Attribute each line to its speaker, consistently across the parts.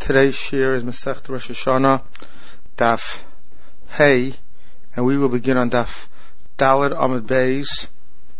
Speaker 1: Today's shir is Masechet Rosh Hashanah, Daf Hey, and we will begin on Daf Daled Amud Beis,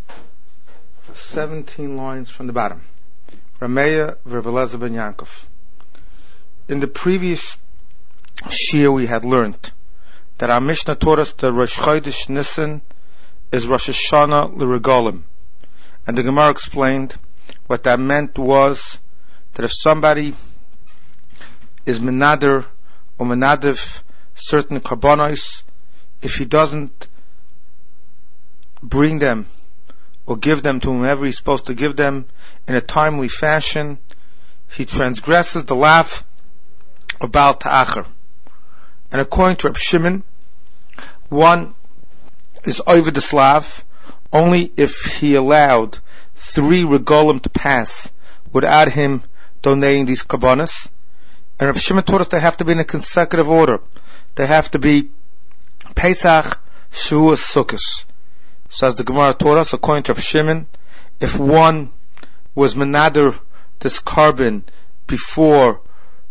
Speaker 1: 17 lines from the bottom. Rameya Reb Eliezer ben Yaakov. In the previous shir we had learned that our Mishnah taught us that Rosh Chodesh Nisan is Rosh Hashanah l'Regalim, and the Gemara explained what that meant was that if somebody is menader or menadiv certain karbonos, if he doesn't bring them or give them to whomever he's supposed to give them in a timely fashion, he transgresses the lav of Baal Ta'achar. And according to Reb Shimon, one is over the slav only if he allowed 3 regalim to pass without him donating these karbonos. And Reb Shimon taught us they have to be in a consecutive order. They have to be Pesach, Shavuos, Sukkot. So as the Gemara taught us, according to Reb Shimon, if one was menader this carbon before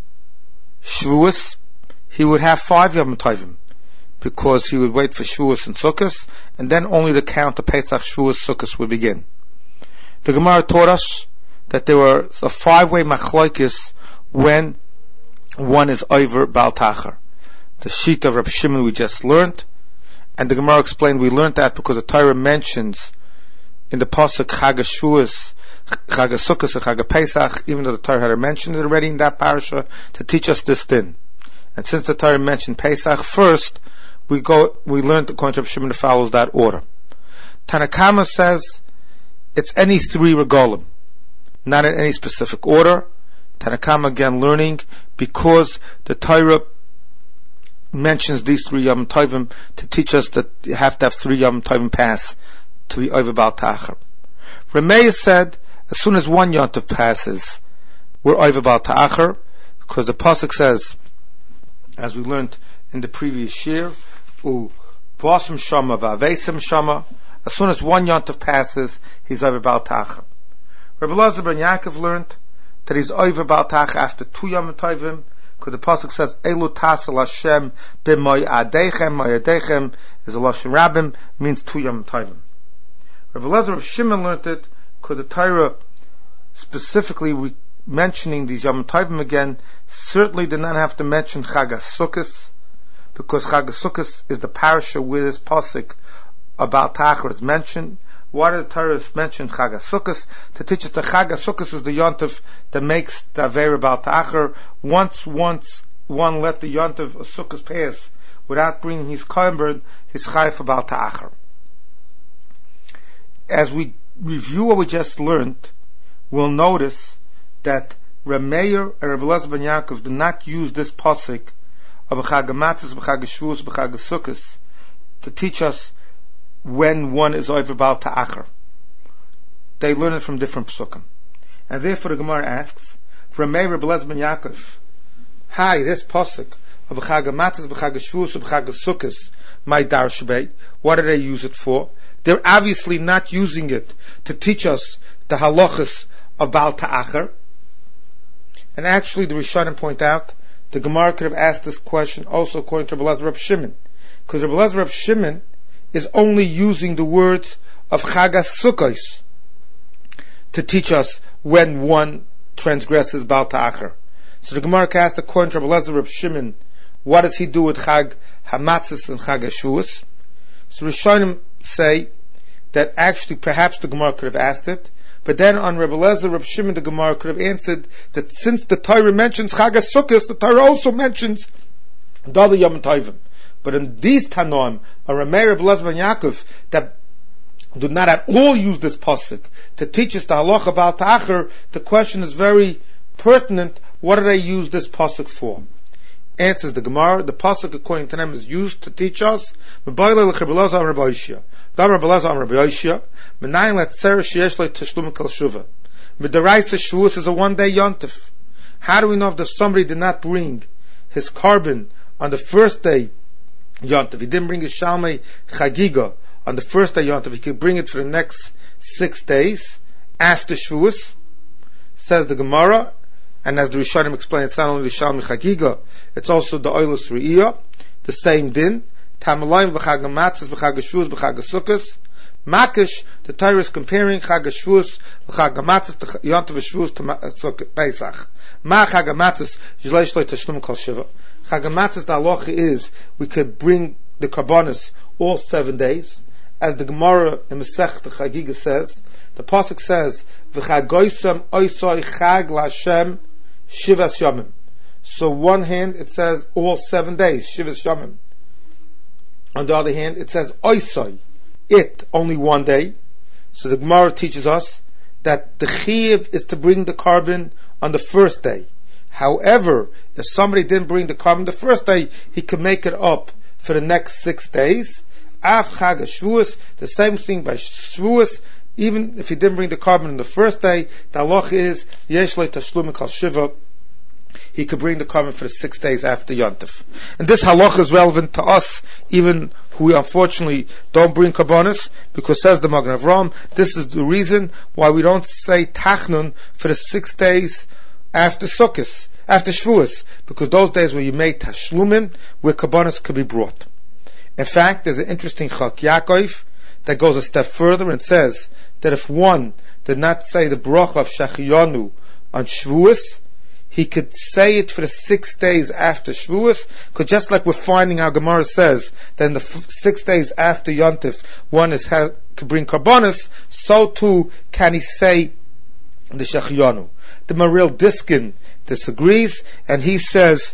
Speaker 1: Shavuos, he would have 5 Yom Tovim, because he would wait for Shavuos and Sukkot, and then only the count of Pesach, Shavuos, Sukkot would begin. The Gemara taught us that there were a 5-way machlokes when one is over Baal Ta'achar. The sheet of Reb Shimon we just learned, and the Gemara explained we learned that because the Torah mentions in the pasuk Chag Shavuos, Chag Sukkos, and Chag Pesach, even though the Torah had mentioned it already in that parasha, to teach us this din. And since the Torah mentioned Pesach first, we learned according to Reb Shimon that follows that order. Tanakama says it's any 3 regalim, not in any specific order. Tanakama again learning because the Torah mentions these 3 Yom Tovim to teach us that you have to have 3 Yom Tovim pass to be over Baal Ta'achar. Rameya said as soon as 1 Yom Tov passes, we're over Baal Ta'achar, because the pasuk says, as we learned in the previous year, V'asam Shama V'avesam Shama. As soon as 1 Yom Tov passes, he's over Baal Ta'achar. Reb Eliezer ben Yaakov learned that he's over Baal Ta'achar after 2 Yom Tovim, because the pasuk says, Elu tasel Hashem b'moyadechem. Moyadechem is a lashon rabbim, means 2 Yom Tovim. Reb Eliezer of Shimon learned it because the Torah specifically mentioning these Yom Tovim again certainly did not have to mention Chag HaSukkos, because Chag HaSukkos is the parasha where this pasuk about Ta'achar is mentioned. Why did the Torah mention Chag HaSukkos? To teach us that Chag HaSukkos is the yontif that makes the Aveira Baal Ta'achar. Once one let the yontif of Sukkos pass without bringing his korban, his chayv for Baal Ta'achar. As we review what we just learned, we'll notice that Rameya and Reb Eliezer ben Yaakov did not use this pasuk of Chag HaMatzos, Chag HaShavuos, Chag HaSukkos to teach us when one is over Baal Ta'achar. They learn it from different psukim. And therefore the Gemara asks, from Meir Reb Eliezer ben Yaakov, hi, this pasuk of Chag HaMatzos, Chag HaShavuos, Chag HaSukkos, my darshbei, what do they use it for? They're obviously not using it to teach us the halachas of Baal Ta'achar. And actually the Rishonim point out, the Gemara could have asked this question also according to Reb Eliezer Reb Shimon, because Reb Eliezer Reb Shimon is only using the words of Chag HaSukkos to teach us when one transgresses Baal Ta'achar. So the Gemara asked according to Reb Eliezer Reb Shimon, what does he do with Chag HaMatzos and Chag HaShavuos? So Rishonim say that actually perhaps the Gemara could have asked it, but then on Reb Eliezer Reb Shimon the Gemara could have answered that since the Torah mentions Chag HaSukkos, the Torah also mentions the other Yom Tovim. But in these Tanoim, a Rameya Reb Eliezer ben Yaakov that do not at all use this pasuk to teach us the halacha Baal Ta'achar, the question is very pertinent. What do they use this pasuk for? Answers the Gemara, the pasuk according to them is used to teach us the Daraisa Shavuos is a 1-day yontif. How do we know if somebody did not bring his carbon on the first day Yontif? He didn't bring his Shalmei Chagiga on the first day Yontif. He could bring it for the next 6 days after Shavuos. Says the Gemara, and as the Rishonim explain, it's not only the Shalmi Chagiga, it's also the Oilus Re'iyah, the same din. Tamalayim b'chag ha'matzos, b'chag ha'shvuos, b'chag ha'sukkos. Makish, the Torah is comparing Chag HaShvuos, Chag HaMatzos, to Yontav HaShvuos to Pesach. Ma Chag HaMatzos, Yishlei Shloi Tashlum Kol Shiva. Chag HaMatzos, the halacha is, we could bring the Karbonos all 7 days. As the Gemara in Masech the Chagiga says, the Pasuk says, V'chagoysam oisoi Chag L'Hashem Shivas Yomim. So one hand, it says all 7 days, Shivas Yomim. On the other hand, it says oisoi, it, only 1 day. So the Gemara teaches us that the chiyuv is to bring the carbon on the first day. However, if somebody didn't bring the carbon the first day, he could make it up for the next 6 days. Af Chag HaShvuos, the same thing by Shvuos, even if he didn't bring the carbon on the first day, the halacha is, Yesh Lo Tashlum Kol Shiva, he could bring the carbon for the 6 days after Yontif. And this halacha is relevant to us, even who we unfortunately don't bring karbonos, because says the Magen Avraham, this is the reason why we don't say Tachnun for the 6 days after Sukkot, after Shavuos, because those days where you made Tashlumin, where karbonos could be brought. In fact, there's an interesting Chak Yaakov that goes a step further and says that if one did not say the bracha of Shachiyanu on Shavuos, he could say it for the 6 days after Shavuos, because just like we're finding our Gemara says that in the 6 days after Yontif one could bring karbonos, so too can he say the Shachiyanu. The Maril Diskin disagrees, and he says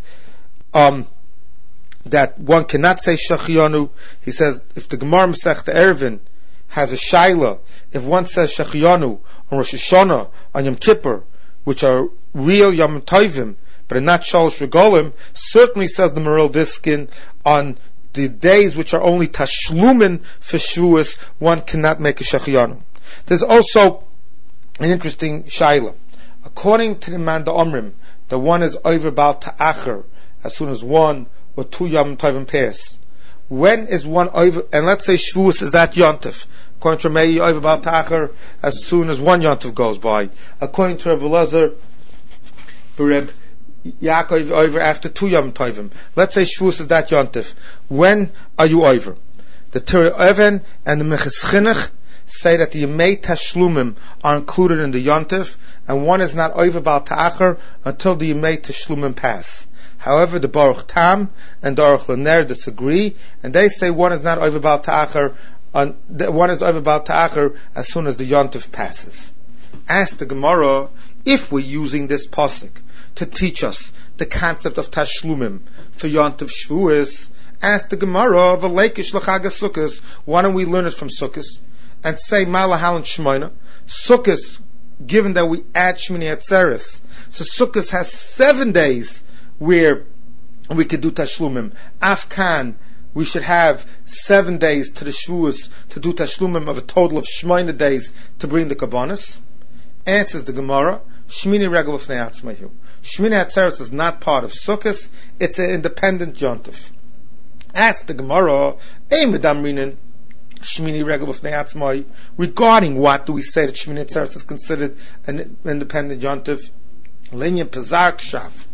Speaker 1: that one cannot say Shachiyanu. He says if the Gemara Masech the Eruvin has a shaila, if one says Shachiyanu on Rosh Hashanah, on Yom Kippur, which are real Yom Tovim, but are not Shalosh Regolim, certainly says the Maril Diskin, on the days which are only Tashlumin for Shavuos, one cannot make a Shachiyanu. There's also an interesting shaila. According to the Manda Omrim, the one is over Baal Ta'achar as soon as 1 or 2 Yom Tovim pass. When is one over, and let's say Shavuos is that Yontif. According to Meir, over Baal Ta'achar as soon as 1 Yontif goes by. According to Reb Elazar, Reb Yaakov over after 2 Yom Tovim. Let's say Shavuos is that Yontif. When are you over? The Torah Even and the Meches Chinuch say that the Yemei Tashlumim are included in the Yontif, and one is not over Baal Ta'achar until the Yemei Tashlumim pass. However, the Baruch Tam and the Aruch Laner disagree, and they say one is not over Baal Ta'achar, one is over Baal Ta'achar as soon as the Yontif passes. Ask the Gemara, if we're using this pasuk to teach us the concept of Tashlumim for Yontif Shavuos, ask the Gemara, V'leikish l'chag HaSukkos, why don't we learn it from Sukkos and say Malahal and Shmoina? Sukkos, given that we add Shmini Atzeres, so Sukkos has 7 days where we could do Tashlumim. Afkan, we should have 7 days to the Shavuos to do Tashlumim of a total of Shmoina days to bring the Karbonos. Answers the Gemara, Shmini Regel B'fnei Atzmahu. Shmini Atzeres is not part of Sukkos, it's an independent Yontif. Ask the Gemara, Medamrinin Shmini Regel B'fnei Atzmahu, regarding what do we say that Shmini Atzeres is considered an independent Yontif? Linyan Pazar Kshav.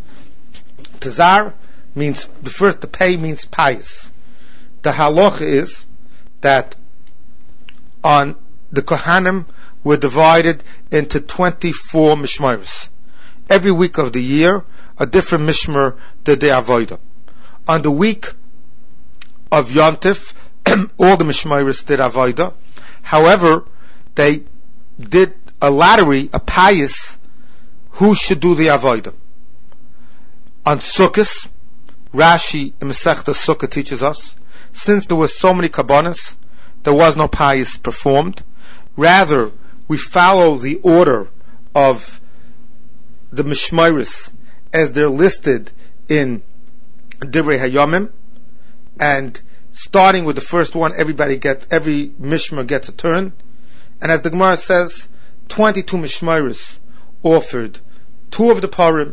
Speaker 1: Pazar means, the pay means pious. The halacha is that on the Kohanim were divided into 24 mishmaros. Every week of the year, a different mishmar did the avodah. On the week of Yontif, all the mishmaros did avodah. However, they did a lottery, a pious, who should do the avodah. On Sukkot, Rashi in Masechta Sukkah teaches us, since there were so many karbonos, there was no pious performed. Rather, we follow the order of the mishmaros as they're listed in Divrei Hayomim, and starting with the first one, every mishmar gets a turn. And as the Gemara says, 22 mishmaros offered 2 of the parim,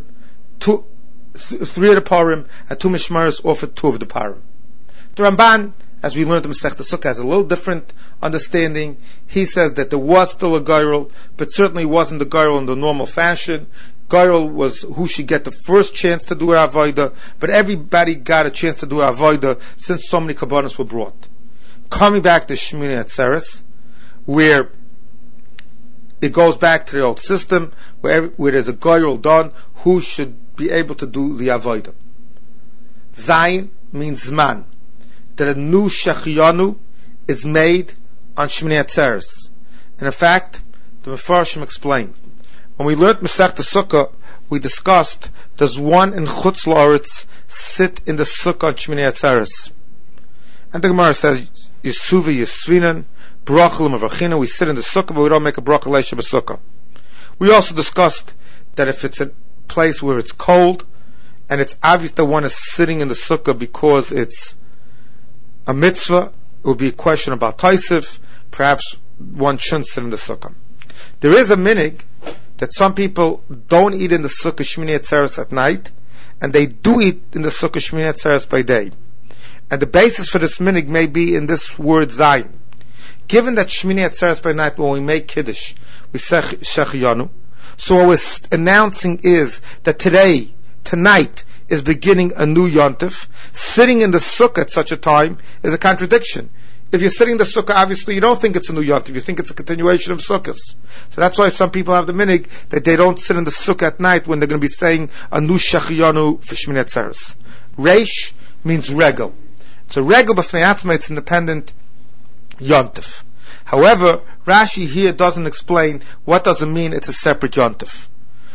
Speaker 1: 3 of the parim, and 2 mishmaros offered 2 of the parim. The Ramban, as we learned in Masechta Sukkah, has a little different understanding. He says that there was still a gairul, but certainly wasn't the gairul in the normal fashion. Goyrel was who should get the first chance to do her avodah, but everybody got a chance to do her avodah since so many kabbanos were brought. Coming back to Shmini Atzeres, where it goes back to the old system, where there's a Goyrel done who should be able to do the avodah. Zayin means Zman, that a new Shechianu is made on Shmini Atzeres. And in fact, the Mefarshim explained. When we learned Masechta Sukkah, we discussed, does one in Chutz La'aretz sit in the Sukkah on Shmini Atzeres? And the Gemara says, Yisuvi Yisvinan, Brachel Mavrachina, we sit in the Sukkah, but we don't make a Brachel Leisha B'Sukkah. We also discussed that if it's a place where it's cold, and it's obvious that one is sitting in the Sukkah because it's a mitzvah, it would be a question about Taisif, perhaps one shouldn't sit in the Sukkah. There is a minig that some people don't eat in the Sukkah Shmini Atzeres at night, and they do eat in the Sukkah Shmini Atzeres by day. And the basis for this minig may be in this word Zayin. Given that Shmini Atzeres by night, when we make Kiddush, we say Shechianu, so what we're announcing is that tonight is beginning a new Yontif. Sitting in the Sukkah at such a time is a contradiction. If you're sitting in the Sukkah, obviously you don't think it's a new Yontif, you think it's a continuation of Sukkahs. So that's why some people have the minig that they don't sit in the Sukkah at night when they're going to be saying a new Shechianu for Shmini Atzeres. Reish means regel. It's a regel b'fnei atzma, it's independent Yontif. However, Rashi here doesn't explain what does it mean it's a separate Yontif.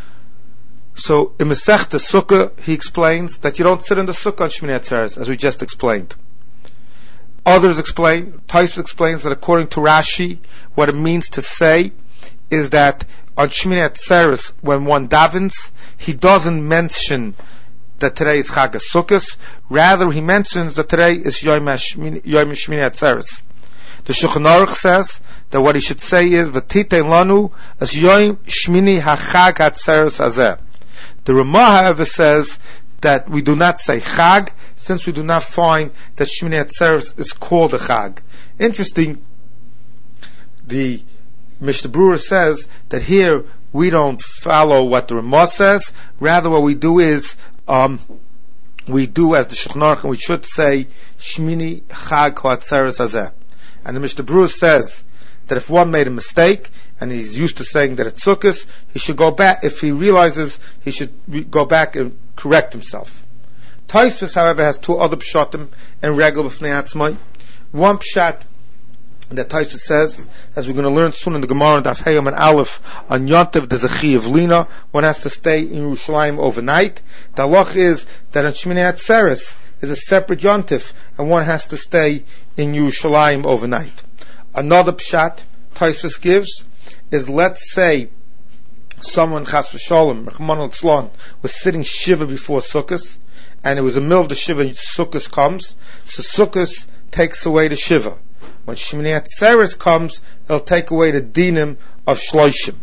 Speaker 1: So in Masechta Sukkah, he explains that you don't sit in the Sukkah on Shmini Atzeres, as we just explained. Others explain, Tosfos explains that according to Rashi, what it means to say is that on Shmini Atzeres, when one davens, he doesn't mention that today is Chag HaSukkos, rather he mentions that today is Yom Shmini Atzeres. The Shulchan Aruch says that what he should say is V'titein lanu as Yom Shmini HaChag HaTzeres Hazeh. The Ramah, however, says that we do not say Chag, since we do not find that Shmini Atzeres is called a Chag. Interesting, the Mishnah Berurah says that here we don't follow what the Ramah says, rather what we do is we do as the Shulchan Aruch, and we should say Shmini Chag HaTzeres Hazeh. And the Mishnah Berurah says that if one made a mistake and he's used to saying that it's Sukkos, he should go back. If he realizes, he should go back and correct himself. Tosfos, however, has two other pshatim and regel b'fnei atzmai. One pshat that Tosfos says, as we're going to learn soon in the Gemara and Daf Hayom and Aleph, on Yontif there's a chi of lina. One has to stay in Yerushalayim overnight. The halach is that on Shmini Atzeres is a separate Yontif, and one has to stay in Yerushalayim overnight. Another pshat Tosfos gives is, let's say someone chas v'sholem Rachmana litzlan was sitting shiva before Sukkos, and it was a middle of the shiva, Sukkos comes, so Sukkos takes away the shiva. When Shmini Atzeres comes, it'll take away the dinim of shloishim.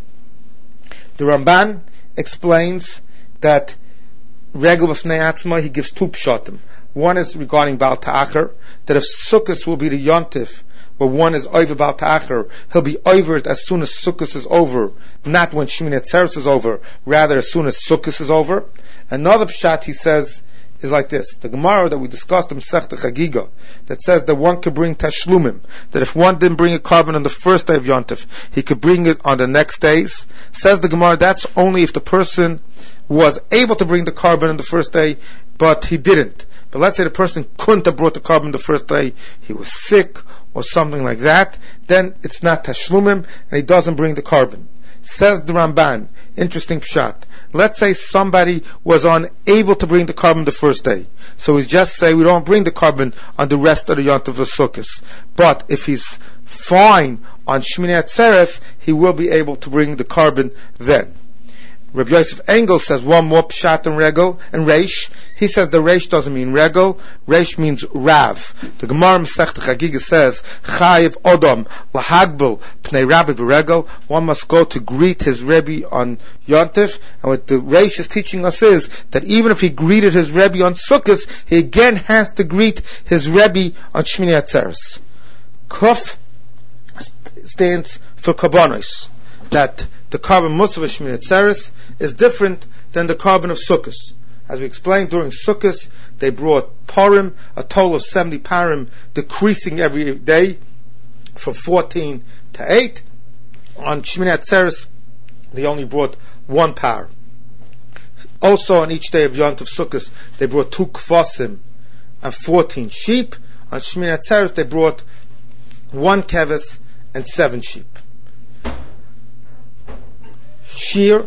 Speaker 1: The Ramban explains that regel b'fnei atzma, he gives two pshatim. One is regarding Baal Ta'achar, that if Sukkos will be the Yontif, where one is over Baal Ta'achar, he'll be over it as soon as Sukkos is over, not when Shmini Atzeres is over, rather as soon as Sukkos is over. Another pshat, he says, is like this. The Gemara that we discussed in Masechta Chagiga, that says that one could bring Tashlumim, that if one didn't bring a carbon on the first day of Yontif, he could bring it on the next days. Says the Gemara, that's only if the person was able to bring the carbon on the first day, but he didn't. But let's say the person couldn't have brought the carbon the first day, he was sick or something like that, then it's not Tashlumim, and he doesn't bring the carbon. Says the Ramban, interesting pshat. Let's say somebody was unable to bring the carbon the first day, so we just say we don't bring the carbon on the rest of the Yontif of Sukkos. But if he's fine on Shmini Atzeres, he will be able to bring the carbon then. Rabbi Yosef Engel says one more pshat and regel and reish. He says the reish doesn't mean regel. Reish means rav. The Gemara Masechta Chagiga says chayiv odom lahagbel pnei rabbi b'regel. One must go to greet his rebbe on Yontif. And what the reish is teaching us is that even if he greeted his rebbe on Sukkos, he again has to greet his rebbe on Shmini Atzeres. Kuf stands for kabbanos, that the carbon Musaf of Shmini Atzeres is different than the carbon of Sukkot. As we explained, during Sukkot, they brought parim, a total of 70 parim, decreasing every day from 14 to 8. On Shmini Atzeres, they only brought 1 par. Also, on each day of Yom Tov Sukkot, they brought 2 kvasim and 14 sheep. On Shmini Atzeres, they brought 1 keves and 7 sheep. Shear,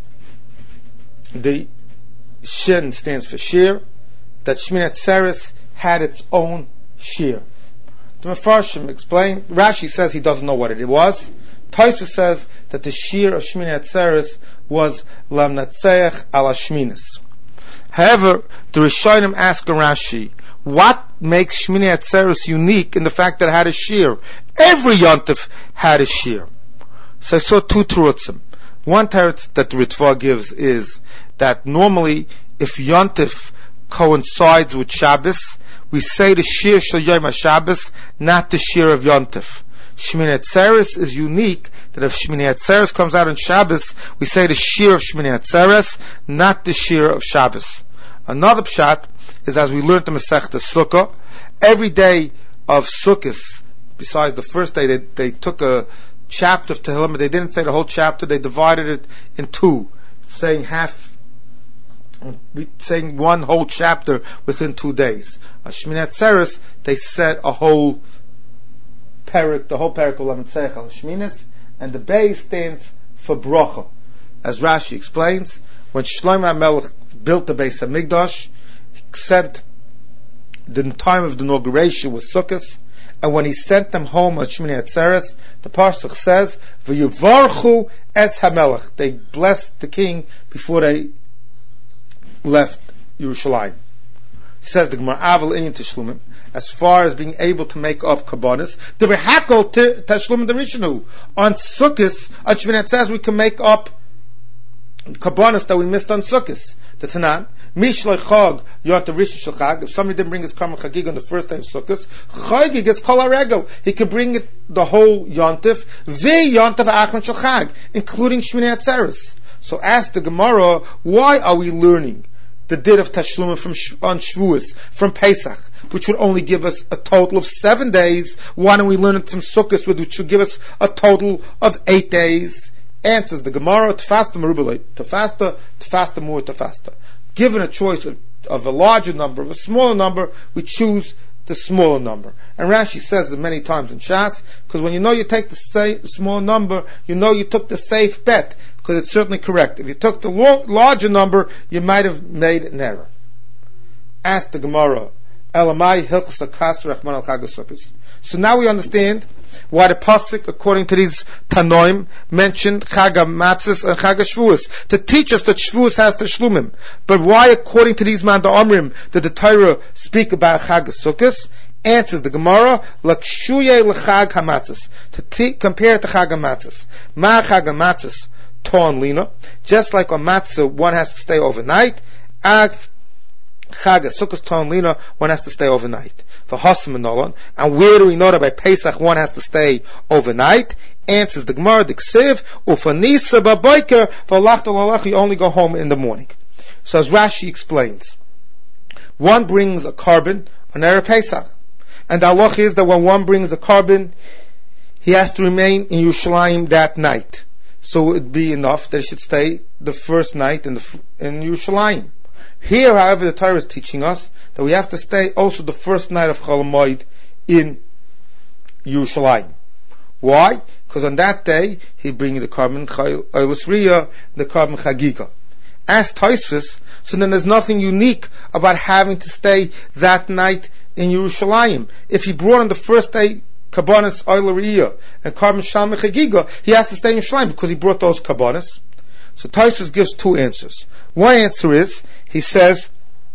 Speaker 1: the Shin stands for shear, that Shmini Atzeres had its own shear. The Mefarshim explain, Rashi says he doesn't know what it was. Tosfos says that the shear of Shmini Atzeres was Lamnatseach ala Shminis. However, the Rishonim ask Rashi, what makes Shmini Atzeres unique in the fact that it had a shear? Every Yontif had a shear. So I saw 2 terutzim. One teretz that the Ritva gives is that normally, if Yontif coincides with Shabbos, we say the shear shel Yom HaShabbos, not the shear of Yontif. Shmini Atzeres is unique, that if Shmini Atzeres comes out on Shabbos, we say the shear of Shmini Atzeres, not the shear of Shabbos. Another pshat is, as we learned in Masechta Sukkah, every day of Sukkot, besides the first day, they took a chapter of Tehillim, but they didn't say the whole chapter, they divided it in 2, saying one whole chapter within 2 days. On Shmini Atzeres, they said a whole parak, the whole parak of Lametzeich al Shminis, and the Beis stands for bracha. As Rashi explains, when Shlomo HaMelech built the Beis HaMikdash, he sent, the time of the inauguration was Sukkot, and when he sent them home on Shmini Atzeres, the Pasuk says, V'yivarchu es HaMelech. They blessed the king before they left Yerushalayim. Says the Gemara, Aval Inyan Teshlumim, as far as being able to make up Kabbanis, the V'hakel Teshlumim Derishanu. On Sukkot, on Shmini Atzeres, we can make up Kabbanis that we missed on Sukkot. The Tanan, Mishloi Chag Yont Rishon Shel Chag. If somebody didn't bring his Karmel Chagig on the first day of Sukkot, Chagig is Kol HaRegel. He can bring it the whole Yontif, Yontif Achron Shel Chag, including Shmini Atzeres. So ask the Gemara, why are we learning the din of Tashlumim on Shavuos, from Pesach, which would only give us a total of 7 days? Why don't we learn it from Sukkot, which would give us a total of 8 days? Answers the Gemara, Tefasta Merubeleit, Tefasta more, Tefasta. Given a choice of a larger number, of a smaller number, we choose the smaller number. And Rashi says it many times in Shas, because when you know you take the small number, you know you took the safe bet, because it's certainly correct. If you took the larger number, you might have made an error. Ask the Gemara, Elamai Hilchas HaKas Rachman al Chag HaSukkos. So now we understand why the pasuk, according to these Tanoim, mentioned Chag HaMatzos and Chag HaShavuos, to teach us that Shavuos has Tashlumim. But why, according to these Manda Omrim, did the Torah speak about Chag HaSukkos? Answers the Gemara, Lakshuye l'Chag HaMatzos, to compare it to Chag HaMatzos. Ma Chag HaMatzos Ton Lina, just like on Matzah one has to stay overnight, Ag Chag HaSukkos Ton Lina, one has to stay overnight. For Hasim and Nolan, and where do we know that by Pesach one has to stay overnight? Answers the Gemara, the Ksiv, Ufanisa Babayker, for Lachta you only go home in the morning. So as Rashi explains, one brings a carbon on Erev Pesach, and the halach is that when one brings a carbon, he has to remain in Yerushalayim that night. So it would be enough that he should stay the first night in Yerushalayim. Here, however, the Torah is teaching us that we have to stay also the first night of Chol Hamoed in Yerushalayim. Why? Because on that day, he brings the carbon Oilus Riyah, the carbon Chagiga. As Tosfos, so then there's nothing unique about having to stay that night in Yerushalayim. If he brought on the first day Kabbanis Oilus Riyah and carbon Shalmei Chagiga, he has to stay in Yerushalayim because he brought those Kabbanis. So Tosfos gives 2 answers. One answer is, he says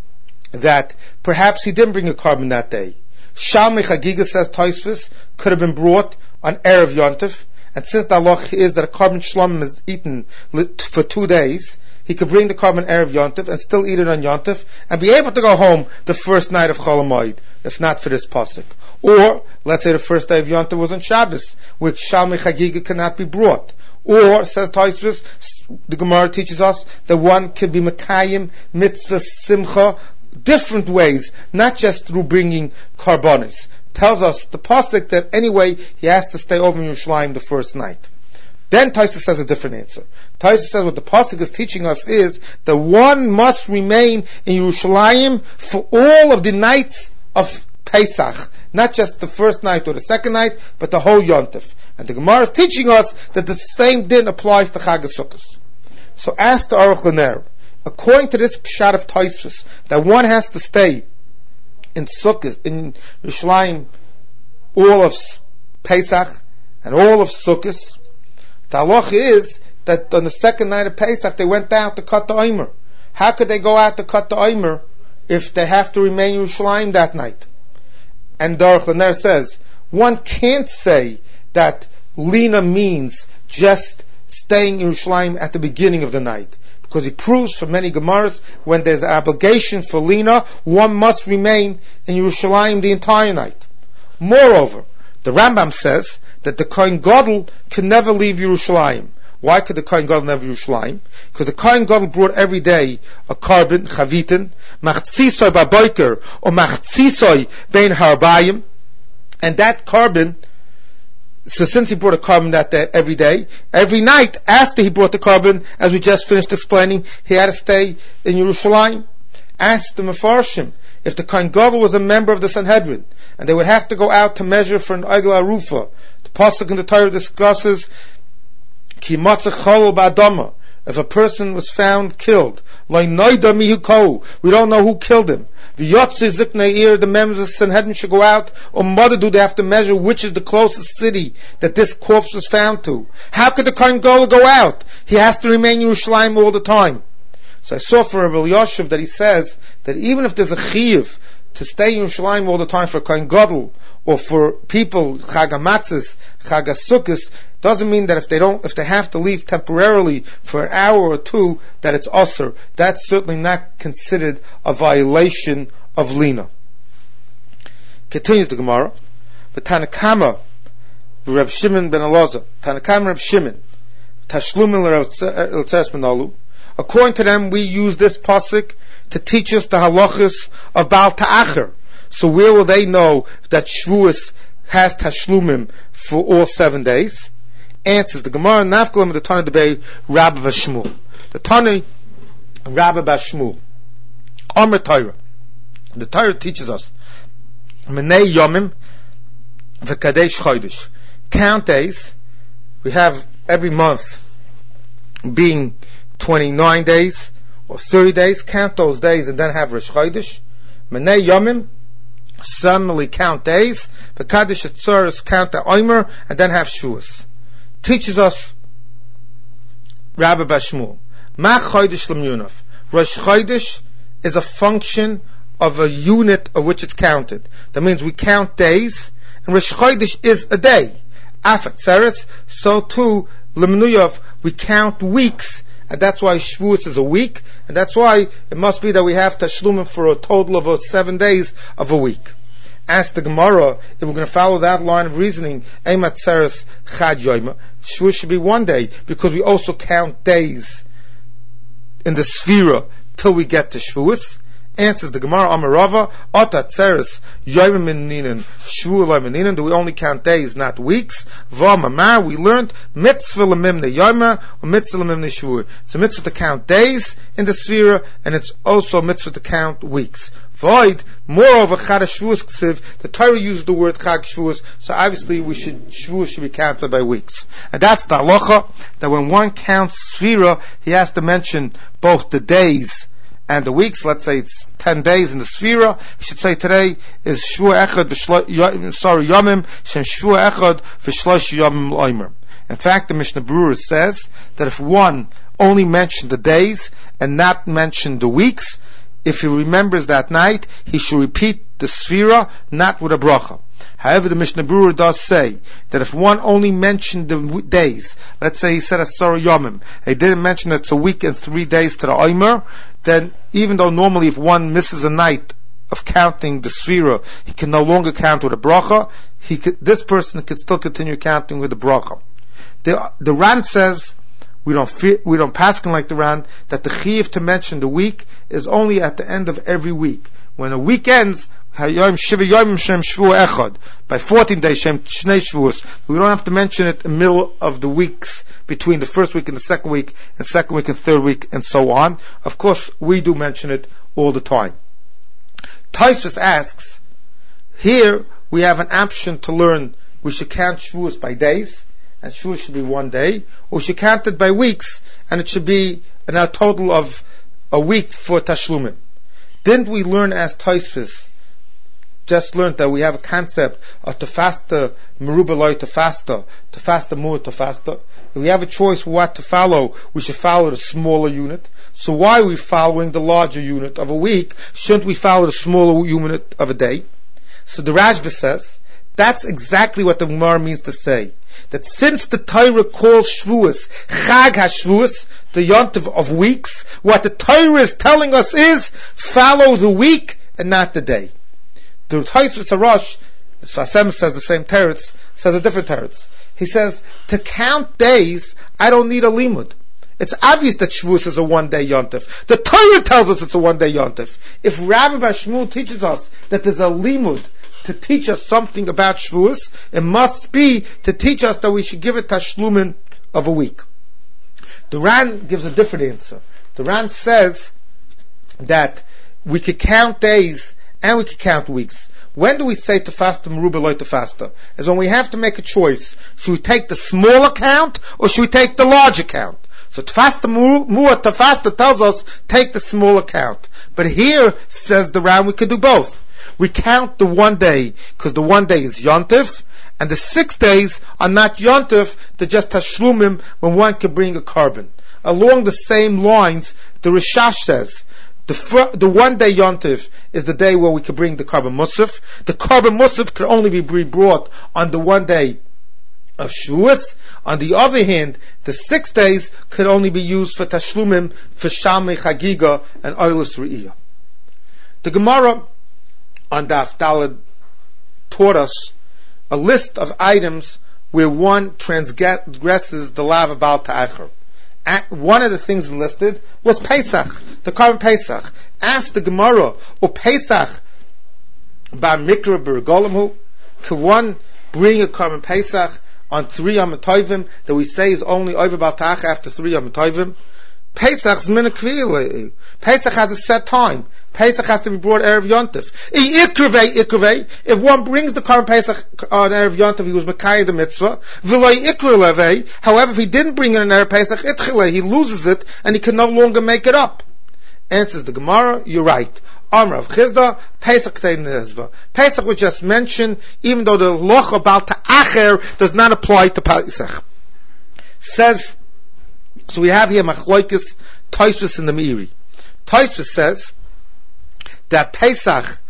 Speaker 1: that perhaps he didn't bring a carbon that day. Shalmei Chagiga, says Tosfos, could have been brought on Erev Yontif, And since the halach is that a carbon shlomim is eaten for 2 days, he could bring the carbon erev yontif and still eat it on yontif and be able to go home the first night of Chol Hamoed, if not for this pasuk. Or, let's say the first day of yontif was on Shabbos, which Shalmei Chagiga cannot be brought. Or, says Tosfos, the Gemara teaches us that one could be Mekayim, Mitzvah, Simcha, different ways, not just through bringing karbonis. Tells us the pasuk that anyway he has to stay over in Yerushalayim the first night. Then Tosfos says a different answer. Tosfos says what the pasuk is teaching us is that one must remain in Yerushalayim for all of the nights of Pesach, not just the first night or the second night, but the whole Yontif. And the Gemara is teaching us that the same din applies to Chag HaSukkos. So ask the Aruch LaNer, according to this pshat of Tosfos, that one has to stay in Sukkot, in Yerushalayim, all of Pesach and all of Sukkot, the halach is that on the second night of Pesach they went out to cut the Omer. How could they go out to cut the Omer if they have to remain in Yerushalayim that night? And Aruch LaNer says, one can't say that Lina means just staying in Yerushalayim at the beginning of the night. Because he proves from many Gemaras, when there's an obligation for Lina, one must remain in Yerushalayim the entire night. Moreover, the Rambam says that the Kohen Gadol can never leave Yerushalayim. Why could the Kohen Gadol never leave Yerushalayim? Because the Kohen Gadol brought every day a carbon, chavitin, machtzisoi baboiker, or machtzisoi bein harbayim, and that carbon, so since he brought a carbon that day, every night after he brought the carbon, as we just finished explaining, he had to stay in Yerushalayim. Ask the Mefarshim, if the Kohen Gadol was a member of the Sanhedrin, and they would have to go out to measure for an Egel Arufa, the pasuk in the Torah discusses, Ki matzah cholol ba'adama, if a person was found killed, we don't know who killed him. The members of Sanhedrin should go out, or Madadu, they have to measure which is the closest city that this corpse was found to. How could the Kohen Gadol go out? He has to remain in Yerushalayim all the time. So I saw from Rabbi Yoshev that he says that even if there's a chiyuv to stay in Yerushalayim all the time for Kohen Gadol or for people Chag HaMatzos, Chag HaSukkos, doesn't mean that if they have to leave temporarily for an hour or two, that it's usur. That's certainly not considered a violation of Lina. Continues the Gemara. But Tanakama, Reb Shimon ben Elazar, Tanakama Reb Shimon, Tashlumin l'Tzeres ben Alu. According to them, we use this pasuk to teach us the halachas of Baal Ta'achar. So where will they know that Shavuos has Tashlumim for all 7 days? Answers the Gemara, Nafkalim, the Tana Debei, Rabbi Bashmul. The Tana, Rabbi Bashmul. Amr Torah. The Torah teaches us, Menei Yomim, V'kadesh Chodesh. Count days. We have every month being 29 days or 30 days. Count those days and then have Rosh Chodesh. Menei Yomim, suddenly count days. V'kadesh Atzoros, count the Omer and then have Shavuos. Teaches us Rabbi Bashmul, Ma Chodesh L'Myunav. Rosh Chodesh is a function of a unit of which it's counted. That means we count days, and Rosh Chodesh is a day. Afat Seres, so too L'Mnuyav, we count weeks, and that's why Shavuos is a week, and that's why it must be that we have Tashlumim for a total of 7 days of a week. Ask the Gemara, if we're going to follow that line of reasoning, Eimat Seres Chad Yoima, Shavuos should be 1 day, because we also count days in the Sphira till we get to Shavuos. Answers the Gemara, Amarava, Otat Seres Yoima Mininan, Shavuos Mininan, do we only count days, not weeks? V'amamar, we learned, Mitzvah L'mimne Yoima, or Mitzvah L'mimne Shavuos. It's a mitzvah to count days in the Sphira, and it's also a mitzvah to count weeks. Void, moreover, Chad Shavuos Ksiv, the Torah used the word Chag Shavuos, so obviously Shavuos should be counted by weeks. And that's the halacha, that when one counts Sphira, he has to mention both the days and the weeks. Let's say it's 10 days in the Sphira, he should say today is Shavuot Echad Yomim, Shem Shavuot Echad V'shlosh Yomim L'Omer. In fact, the Mishnah Berurah says that if one only mentioned the days and not mentioned the weeks, if he remembers that night, he should repeat the Sphira, not with a bracha. However, the Mishnah Berurah does say that if one only mentioned the days, let's say he said Asara Yomim, he didn't mention that it's a week and 3 days to the Omer, then even though normally if one misses a night of counting the Sfira, he can no longer count with a bracha, this person can still continue counting with the bracha. The Ran says, we don't paskin like the Ran, that the chiyuv to mention the week is only at the end of every week. When a week ends, by 14 days, Shem Shnei Shavuos, we don't have to mention it in the middle of the weeks, between the first week and the second week, and second week and third week, and so on. Of course, we do mention it all the time. Tosfos asks, here we have an option to learn we should count Shavuos by days, and Shavuos should be 1 day, or we should count it by weeks, and it should be a total of a week for Tashlumim. Didn't we learn as Tosfos just learned that we have a concept of tefasta merubaloi tefasta mu'at tefasta? If we have a choice what to follow, we should follow the smaller unit. So why are we following the larger unit of a week? Shouldn't we follow the smaller unit of a day? So the Rashba says, that's exactly what the Gemara means to say. That since the Torah calls Shavuos Chag HaShavuos, the Yontiv of weeks, what the Torah is telling us is, follow the week and not the day. The Tosfos Harash, Sfas Emes says the same teretz, says a different teretz. He says, to count days, I don't need a limud. It's obvious that Shavuos is a 1 day yontif. The Torah tells us it's a 1 day yontif. If Rabbi Shmuel teaches us that there's a limud to teach us something about Shavuos, it must be to teach us that we should give it tashlumin of a week. The Ran gives a different answer. The Ran says that we could count days and we could count weeks. When do we say tefasta merubah tefasta? Is when we have to make a choice. Should we take the small account or should we take the large account? So tefasta mu'at tefasta tells us take the small account. But here, says the Ran, we could do both. We count the 1 day because the 1 day is yontif, and the 6 days are not yontif, they're just tashlumim when one can bring a carbon. Along the same lines, the Rishash says, the 1 day yontif is the day where we can bring the carbon musaf. The carbon musaf can only be brought on the 1 day of Shavuos. On the other hand, the 6 days could only be used for tashlumim, for shamei chagiga, and oilus re'iyah. The Gemara on Daf Daled taught us a list of items where one transgresses the lav of Baal Ta'achar. One of the things listed was Pesach, the carbon Pesach. Asked the Gemara, O Pesach bar mikra b'regolimhu, could one bring a carbon Pesach on 3 Yom Tovim that we say is only over Baal Ta'achar after 3 Yom Tovim? Pesach's minakvili. Pesach has a set time. Pesach has to be brought Erev Yontif. If one brings the Karban Pesach on Erev Yontif, he was Mekayah the mitzvah. However, if he didn't bring it on Erev Pesach, he loses it and he can no longer make it up. Answers the Gemara, you're right. Amr of Chizda, Pesach Tein Nezva. Pesach was just mentioned, even though the Loch about Ta'acher does not apply to Pesach. Says, so we have here Machloikis Tosfos in the Meiri. Tosfos says that Pesach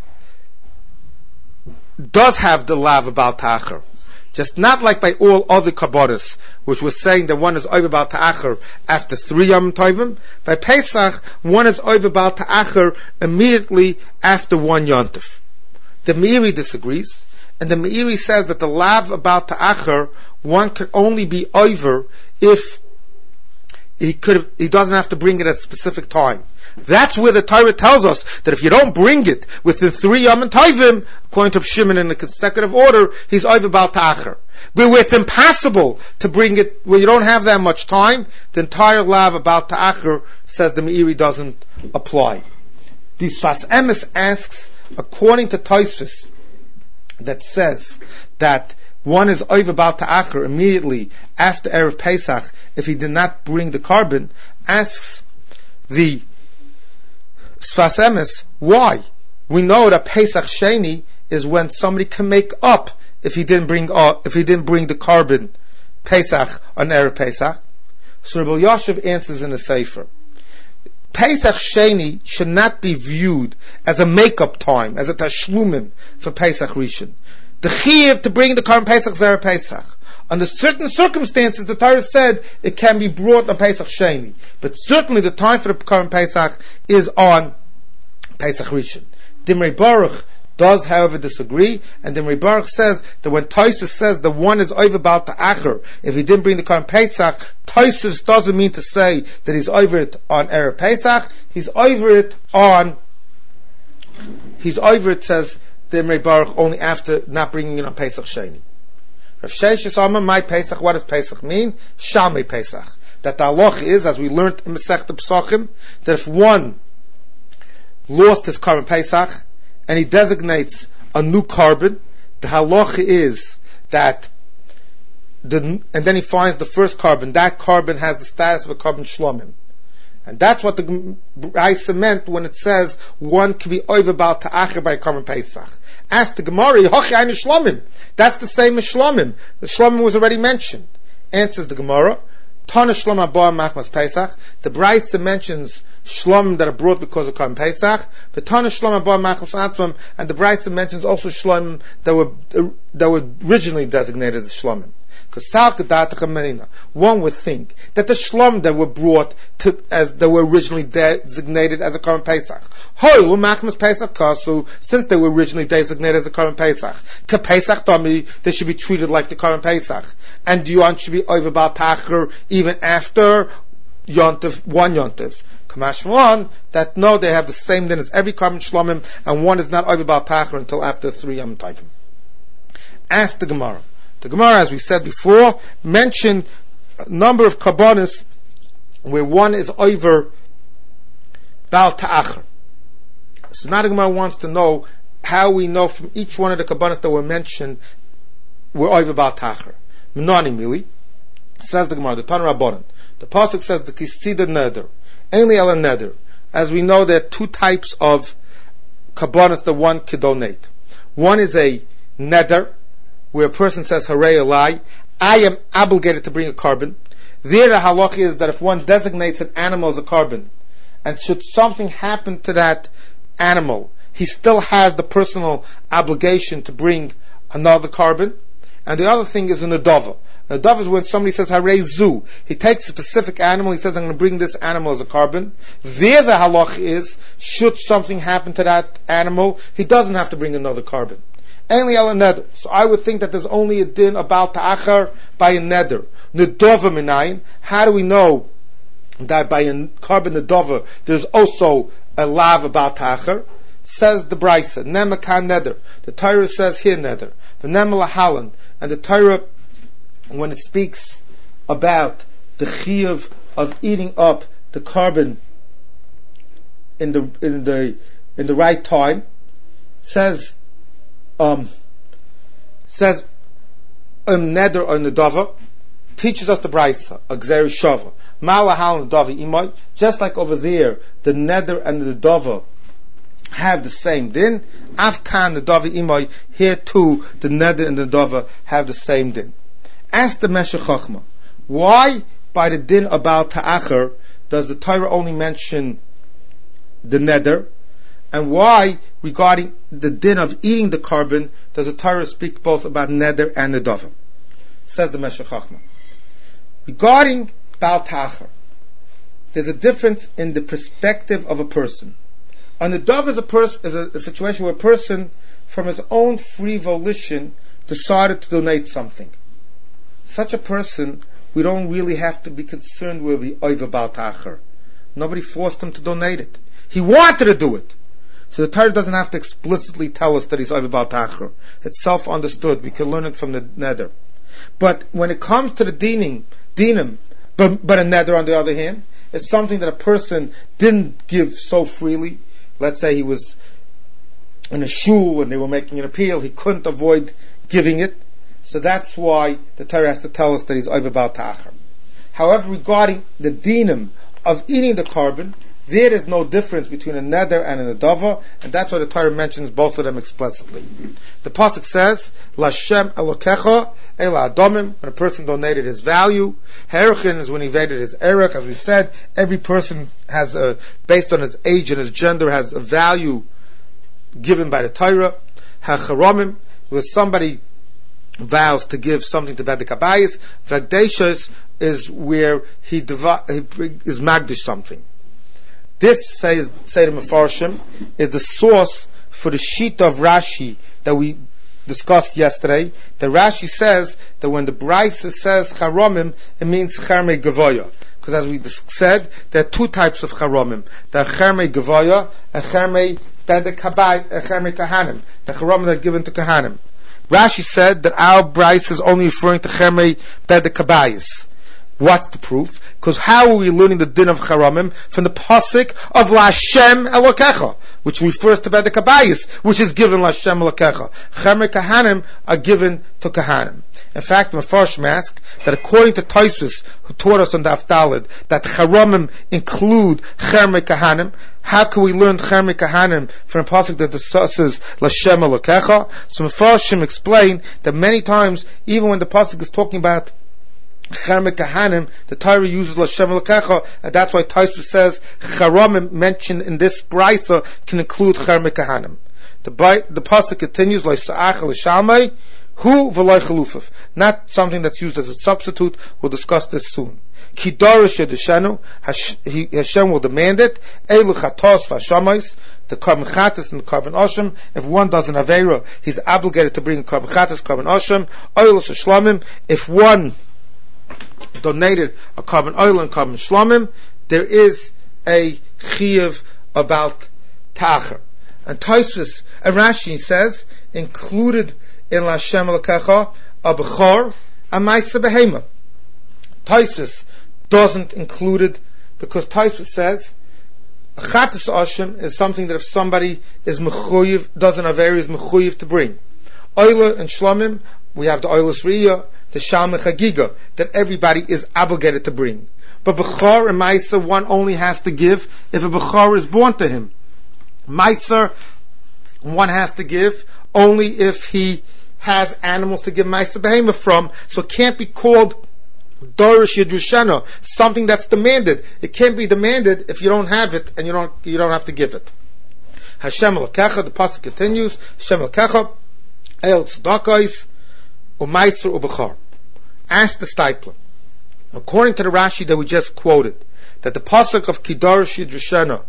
Speaker 1: does have the lav about Ta'achar, just not like by all other kabbalas, which was saying that one is over about Ta'achar after 3 Yom Tovim. By Pesach, one is over about Ta'achar immediately after 1 Yontif. The Meiri disagrees, and the Meiri says that the lav about Ta'achar one can only be over if he doesn't have to bring it at a specific time. That's where the Torah tells us that if you don't bring it within 3 Yom Tovim, according to Shimon in the consecutive order, he's over Baal Ta'achar. But where it's impossible to bring it, where you don't have that much time, the entire lav about Ta'achar, says the Meiri, doesn't apply. The Sfas Emes asks, according to Tosfos, that says that one is over Baal Ta'achar immediately after Erev Pesach if he did not bring the carbon, asks the Sfas Emes, why? We know that Pesach Sheni is when somebody can make up if he didn't bring the carbon Pesach on Erev Pesach. So Rabbi Yoshev answers in a sefer. Pesach Sheni should not be viewed as a make-up time, as a tashlumin for Pesach Rishon. The chiyuv to bring the Korban Pesach Zera Pesach. Under certain circumstances, the Torah said it can be brought on Pesach Sheni. But certainly the time for the Korban Pesach is on Pesach Rishon. Dimrei Baruch does, however, disagree, and Dimrei Baruch says that when Tosfos says the one is over Baal Ta'achar, if he didn't bring the Korban Pesach, Tosfos doesn't mean to say that he's over it on Erev Pesach, he's over it, says Dimrei Baruch, only after not bringing it on Pesach Sheni. Rav Sheshes Amar, my Pesach, what does Pesach mean? Shamei Pesach. That the halach is, as we learned in Masechta Pesachim, that if one lost his Korban Pesach, and he designates a new carbon, the halacha is that and then he finds the first carbon, that carbon has the status of a carbon shlomim. And that's what the Brisa meant when it says one can be over Baal Ta'achar by a Korban Pesach. Ask the Gemara, Hochi Ein Shlomim. That's the same as Shlomim. The Shlomim was already mentioned. Answers the Gemara, Tana Shlom Abba Machmas Pesach. The Brisa mentions Shlomim that are brought because of Korban Pesach. But Tana Shlom Abba Machmas Atzvam, and the Brisa mentions also Shlomim that were originally designated as Shlomim. One would think that the shlom that were brought as they were originally designated as a Korban Pesach, since they were originally designated as a Korban Pesach, they should be treated like the Korban Pesach, and Yon should be over Baal Ta'achar even after Yontif, one Yontif. Kamashmalan, that no, they have the same din as every Korban Shlomim, and one is not over Baal Ta'achar until after 3 Yom Tovim. Ask the Gemara. The Gemara, as we said before, mentioned a number of kabbanis where one is over Baal Ta'achar. So now the Gemara wants to know how we know from each one of the kabbanis that were mentioned were over Baal Ta'achar. Menani Mili, says the Gemara, the Tan Rabbanan. The pasuk says the Kisida Neder, Ainli Ela Neder. As we know, there are 2 types of kabbanis that one could donate. One is a neder, where a person says, Harei Elai, I am obligated to bring a carbon. There the halach is that if one designates an animal as a carbon, and should something happen to that animal, he still has the personal obligation to bring another carbon. And the other thing is a nedava. A nedava is when somebody says, Harei Zu, he takes a specific animal, he says, I'm going to bring this animal as a carbon. There the halach is, should something happen to that animal, he doesn't have to bring another carbon. Only al neder. So I would think that there's only a din about ta'achar by a neder. Nedova minayin. How do we know that by a carbon nedova there's also a lav about ta'achar? Says the Brisa, nemakan neder. The Torah says here neder. V'nem lahalan. And the Torah, when it speaks about the chiyuv of eating up the carbon in the right time, says neder or nedava, teaches us the Brisa, a gzeir shava. Malahal nedavi imay, just like over there, the neder and the nedava have the same din. Afkan nedavi imay, here too, the neder and the nedava have the same din. Ask the Meshech Chochmah, why by the din about ta'achar does the Torah only mention the neder? And why, regarding the din of eating the carbon, does the Torah speak both about neder and nedava? Says the Meshech Chochmah. Regarding Baal Ta'achar, there's a difference in the perspective of a person. A nedava is a situation where a person, from his own free volition, decided to donate something. Such a person, we don't really have to be concerned with the over Baal Ta'achar. Nobody forced him to donate it. He wanted to do it. So the Torah doesn't have to explicitly tell us that he's over Baal Ta'achar. It's self-understood. We can learn it from the neder. But when it comes to the dinim, but a neder on the other hand, is something that a person didn't give so freely. Let's say he was in a shul and they were making an appeal, he couldn't avoid giving it. So that's why the Torah has to tell us that he's over Baal Ta'achar. However, regarding the dinim of eating the carbon, there is no difference between a neder and a nedava, and that's why the Torah mentions both of them explicitly. The pasuk says, "Lashem elokecha ela adomim." When a person donated his value, herichin is when he donated his erech. As we said, every person has based on his age and his gender, has a value given by the Torah. Hacharomim, where somebody vows to give something to Bedek Habayis. Vagdeshos is where he is magdish something. This, say the Mefarshim, is the source for the sheet of Rashi that we discussed yesterday. The Rashi says that when the Brisa says Charomim, it means Chermei Gavoya. Because as we said, there are two types of Charomim. There are Chermei Gavoya and Chermei Bedek Habayis, Chermei Kahanim. The Charomim that are given to Kahanim. Rashi said that our Brisa is only referring to Chermei Bedek Habayis. What's the proof? Because how are we learning the din of Charomim? From the pasuk of Lashem Elokecha, which refers to Bedek Habayis, which is given Lashem Elokecha. Chermei Kahanim are given to Kahanim. In fact, Mefarshim asked that according to Tosfos, who taught us on the Afdalid, that Charomim include Chermei Kahanim, how can we learn Chermei Kahanim from a pasuk that discusses Lashem Elokecha? So Mefarshim explained that many times, even when the pasuk is talking about Chermei Kahanim, the Torah uses Lashem Elokecha, and that's why Tosfos says Charomim mentioned in this brisa can include Chermei Kahanim. The pasuk continues, Loisa'ach l'shalmei hu v'loi chalufaf, not something that's used as a substitute. We'll discuss this soon. Ki dorish yedishenu, Hashem will demand it. Elu chatos v'ashamayis, the carbon chatas and the carbon osham. If one does an aveira, he's obligated to bring carbon chatas, carbon osham. Oilus shlamim, if one donated a carbon oil and carbon shlamim, there is a chiyuv about ta'achar. And Tosfos and Rashi says included in Lashem Elokecha a bechor and ma'aser behema. Tosfos doesn't include it because Tosfos says a chatas osham is something that if somebody is mechuyev, doesn't have areas mechuyev to bring. Oila and shlamim, we have the oilus riyah, the shalmei chagiga, that everybody is obligated to bring. But bechor and ma'aser one only has to give if a bechor is born to him. Ma'aser one has to give only if he has animals to give ma'aser behema from, so it can't be called dorish yedrushana, something that's demanded. It can't be demanded if you don't have it and you don't have to give it. Hashem Elokecha, the pasuk continues, Hashem Elokecha el tzedakos u'ma'aser u'bechor. Ask the Stipler, according to the Rashi that we just quoted, that the pasuk of ki dorish yedrushana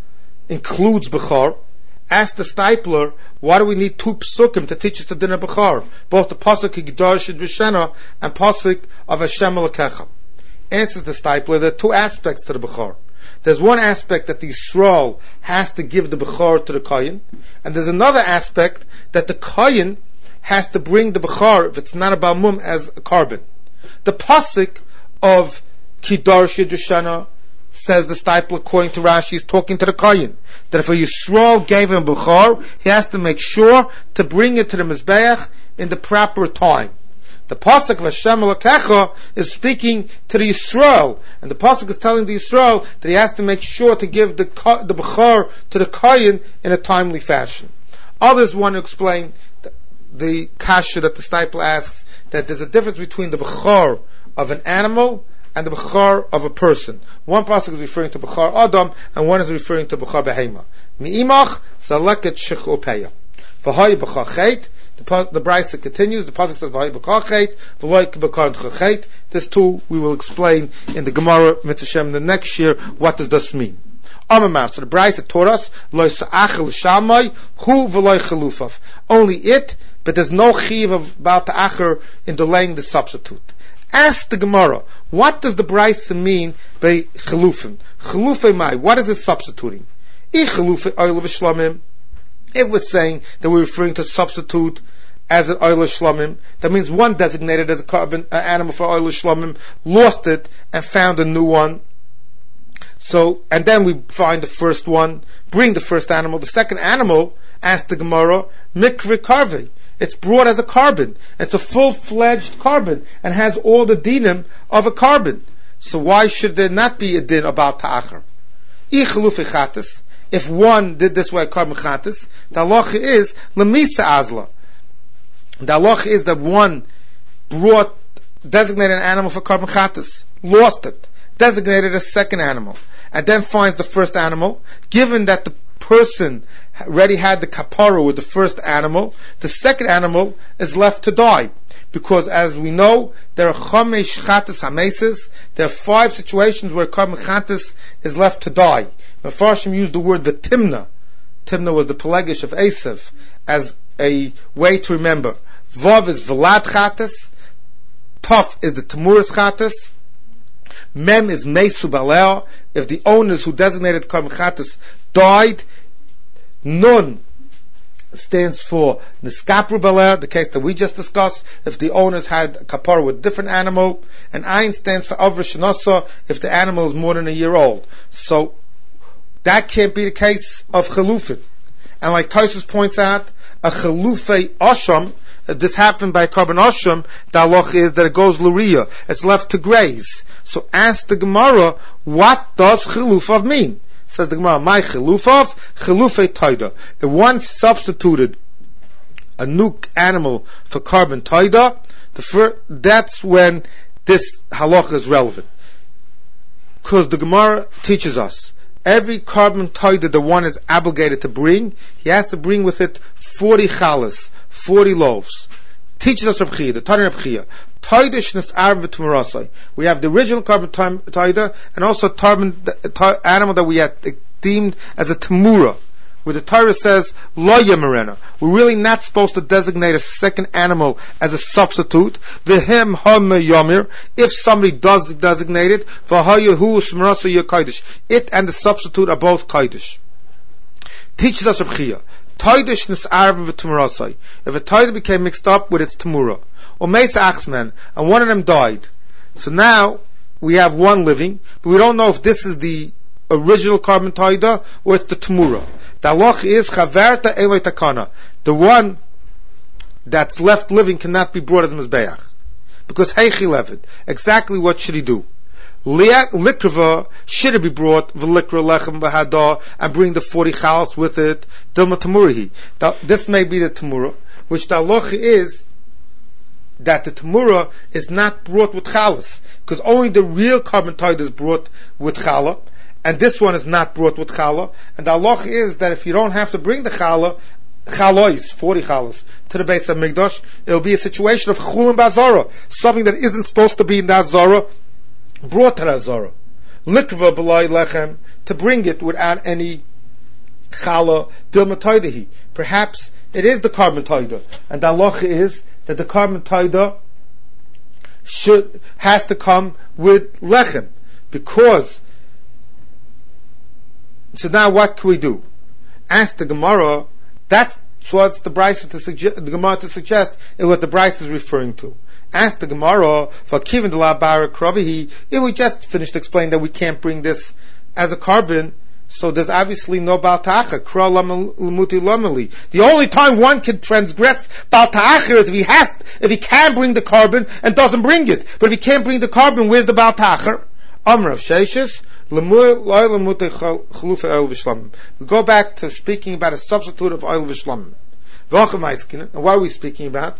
Speaker 1: includes bechor. Ask the Stipler, why do we need two psukim to teach us the din of bechor? Both the pasuk of Gedash Yedrushana and pasuk of Hashem Elokecha. Answers the Stipler, there are two aspects to the bechor. There's one aspect that the Yisrael has to give the bechor to the Kohen, and there's another aspect that the Kohen has to bring the bechor, if it's not a balmum, as a carbon. The pasuk of Gedash Yedrushana, says the Stipler, according to Rashi, is talking to the Kohen, that if a Yisrael gave him bechor, he has to make sure to bring it to the Mizbeach in the proper time. The pasuk of Hashem Elokecha is speaking to the Yisrael, and the pasuk is telling the Yisrael that he has to make sure to give the bechor to the Kohen in a timely fashion. Others want to explain the kasha that the Stipler asks, that there's a difference between the bechor of an animal and the bechor of a person. One pasuk is referring to bechor adam, and one is referring to bechor behema. Mi'imach zaleket shich upeya. V'hoi bechor chet. The brisa continues. The pasuk says v'hoi bechor chet, v'hoi bechor chet. This too we will explain in the Gemara Mitzvah the next year. What does this mean? Amamar. So the brisa taught us lo sa'achel shamai hu v'lo chalufaf. Only it, but there's no chiv about the acher in delaying the substitute. Ask the Gemara, what does the brisa mean by chalufim? Chalufei mai, what is it substituting? Chalufei oil v'shlamim. If we're saying that we're referring to substitute as an oil shlamim, that means one designated as a carbon animal for oil shlamim lost it and found a new one. So, and then we find the first one, bring the first animal. The second animal, ask the Gemara, mikri karvei. It's brought as a carbon. It's a full-fledged carbon and has all the dinim of a carbon. So why should there not be a din about ta'achar? If one did this way, carbon chatas, the halacha is lemisa azla. The halacha is that one brought, designated an animal for carbon chatas, lost it, designated a second animal, and then finds the first animal. Given that the person already had the kapara with the first animal, the second animal is left to die. Because as we know, there are chamesh chatas hameses, there are 5 situations where korban chatas is left to die. Mefarshim used the word the timna. Timna was the pelegish of Esav, as a way to remember. Vav is velad chatas, Taf is the temuras chatas, Mem is meisu baleo, if the owners who designated korban chatas died. Nun stands for niskapru baleh, the case that we just discussed, if the owners had a kapara with a different animal, and Ayin stands for avra shenasa, if the animal is more than a year old. So that can't be the case of chalufin. And like Tosfos points out, a chalufei asham, this happened by korban asham, the halacha is that it goes l'riya, it's left to graze. So ask the Gemara, what does chalufav mean? Says the Gemara, my chilufav, chilufei taida. If one substituted a new animal for korban taida, that's when this halacha is relevant. Because the Gemara teaches us, every korban taida that one is obligated to bring, he has to bring with it 40 chalas, 40 loaves. Teaches us Reb Chia, the Tanya Reb Chia. We have the original korban taida and also animal that we had deemed as a tamura, where the Torah says lo yamarena. We're really not supposed to designate a second animal as a substitute. V'hem ha-meyamir. If somebody does designate it, v'hayahu s'merasa yakaidish. It and the substitute are both kaidish. Teaches us Reb Chia. Taidish nis'arv v'tamurasai. If a taida became mixed up with its tamura, or meisa achsman, and one of them died. So now we have one living, but we don't know if this is the original korban taida or it's the tamura. The halach is chaverta eloi takana. The one that's left living cannot be brought as mizbeach, because heichi levid. Exactly what should he do? Likrava should it be brought v'likra lechem b'hada and bring the 40 chalas with it. Dilma tamurihi. This may be the tamura, which the halacha is that the tamura is not brought with chalas, because only the real korban taida is brought with chala, and this one is not brought with chala. And the halacha is that if you don't have to bring the chalois, 40 chalas, to the base of Mikdash, it'll be a situation of chulin b'azara, something that isn't supposed to be in that zara, brought to that zara. Likva b'lai lechem, to bring it without any chala, dilma taidahi. Perhaps it is the korban taida, and the halacha is that the korban taida has to come with lechem, because. So now what can we do? Ask the Gemara. That's what the Brisa to suggest. The Gemara to suggest is what the Brisa is referring to. Ask the Gemara for kivin de la bara kravihi. If we just finished explaining that we can't bring this as a korban, so there's obviously no Baal Ta'achar. Kra lamuti lamali. The only time one can transgress Baal Ta'achar is if he can bring the korban and doesn't bring it. But if he can't bring the korban, where's the Baal Ta'achar? Amr of Sheishes. We go back to speaking about a substitute of oil v'shlamim. And what are we speaking about?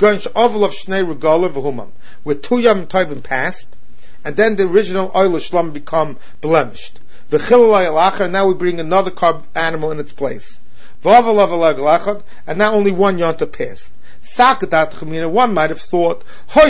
Speaker 1: With 2 Yom Tovim passed, and then the original oil v'shlamim become blemished. And now we bring another animal in its place. And now only 1 Yom Tov passed. One might have thought,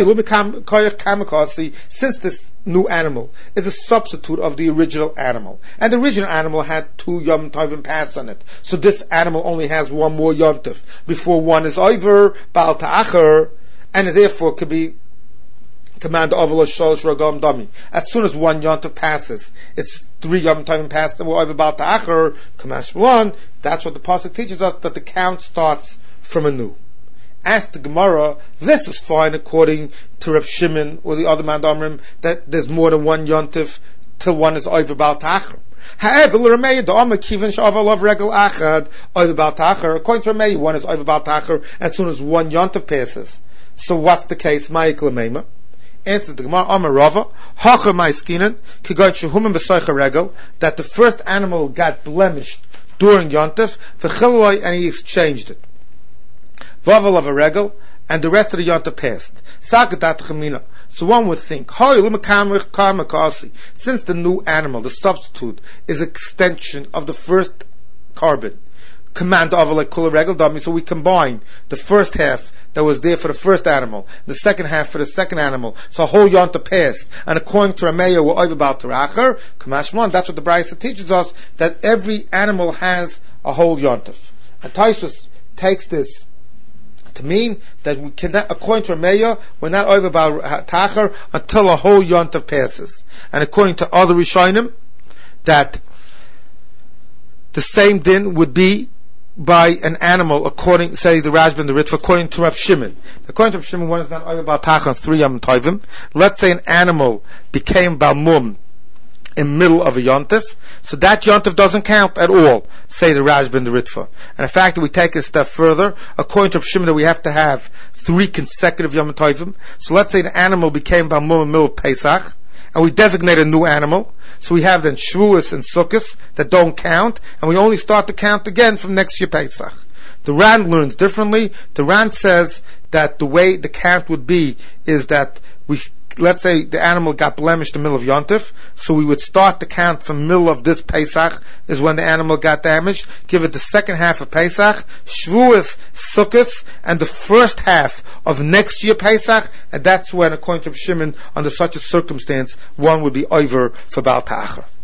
Speaker 1: since this new animal is a substitute of the original animal, and the original animal had 2 Yom Tovim pass on it, so this animal only has 1 more Yom Tov before one is over Baal Ta'achar, and therefore could be command of Shalosh Ragam Dami. As soon as 1 Yom Tov passes, it's 3 Yom Tovim passed, and we're over Baal Ta'achar, Kamash 1. That's what the pasuk teaches us, that the count starts from anew. Ask the Gemara, this is fine according to Reb Shimon or the other man Amrim, that there's more than 1 Yom Tov till one is over Baal Ta'achar. However, according to Ramei, one is over Baal Ta'achar as soon as 1 Yom Tov passes. So what's the case? Ma'ikla answers the Gemara, Amar Rava, Hacha Ma'skinan, Kigon Shehuman B'Soicha Regel, that the first animal got blemished during Yom Tov, and he exchanged it. Vaval of a regel, and the rest of the Yom Tov passed. Sagadat Chamina. So one would think, since the new animal, the substitute, is extension of the first korban, command of like kula regel dami. So we combine the first half that was there for the first animal, the second half for the second animal. So a whole yontif passed. And according to Rameya, we're over about Teracher, Kamashmon, that's what the Brisa teaches us, that every animal has a whole yontif. And Taisus takes this to mean that we cannot, according to Rameya, we're not over about Tacher until a whole yontif passes. And according to other Rishonim, that the same din would be by an animal, according, say, the Rashba and the Ritva, according to Rav Shimon. According to Rav Shimon, one is not over about Tachon, 3 Yom Tovim. Let's say an animal became Balmum in middle of a Yontif, so that Yontif doesn't count at all, say the Rashba and the Ritva. And in fact, we take it a step further, according to Rav Shimon, that we have to have 3 consecutive Yom Tovim. So let's say the animal became Balmum in the middle of Pesach, and we designate a new animal. So we have then Shavuos and Sukkos that don't count, and we only start to count again from next year Pesach. The Ran learns differently. The Ran says that the way the count would be is that let's say the animal got blemished in the middle of Yontif, so we would start the count from the middle of this Pesach is when the animal got damaged, give it the second half of Pesach, Shavuos, Sukkos, and the first half of next year Pesach, and that's when, according to Shimon, under such a circumstance, one would be over for Baal Ta'achar.